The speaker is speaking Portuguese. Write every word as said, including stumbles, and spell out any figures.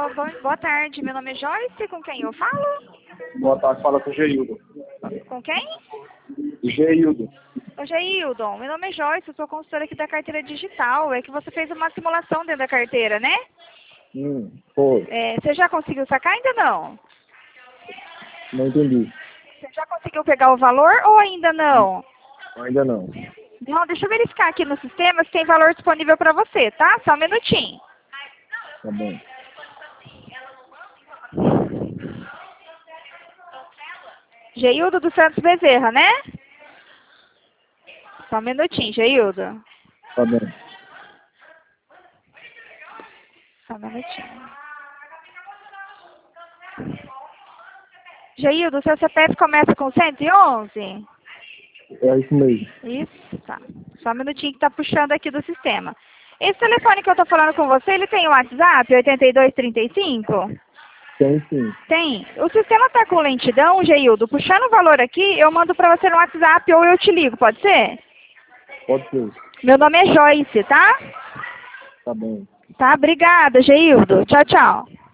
Alô, bom, boa tarde. Meu nome é Joyce. Com quem eu falo? Boa tarde, fala com o Geildo. Com quem? Geildo. Ô, Geildon, meu nome é Joyce. Eu sou consultora aqui da carteira digital. É que você fez uma simulação dentro da carteira, né? Hum, foi. É, você já conseguiu sacar? Ainda não. Não entendi. Você já conseguiu pegar o valor ou ainda não? Ainda não. Não, deixa eu verificar aqui no sistema se tem valor disponível para você, tá? Só um minutinho. Tá bom. Geildo dos Santos Bezerra, né? Só um minutinho, Geildo. Tá bom. Só um minutinho. Geildo, seu C P F começa com cento e onze? É isso mesmo. Isso, tá. Só um minutinho que tá puxando aqui do sistema. Esse telefone que eu tô falando com você, ele tem o WhatsApp, oitenta e dois, trinta e cinco? Tem sim. Tem. O sistema tá com lentidão, Geildo. Puxando o valor aqui, eu mando pra você no WhatsApp ou eu te ligo, pode ser? Pode ser. Meu nome é Joyce, tá? Tá bom. Tá, obrigada, Geildo. Tchau, tchau.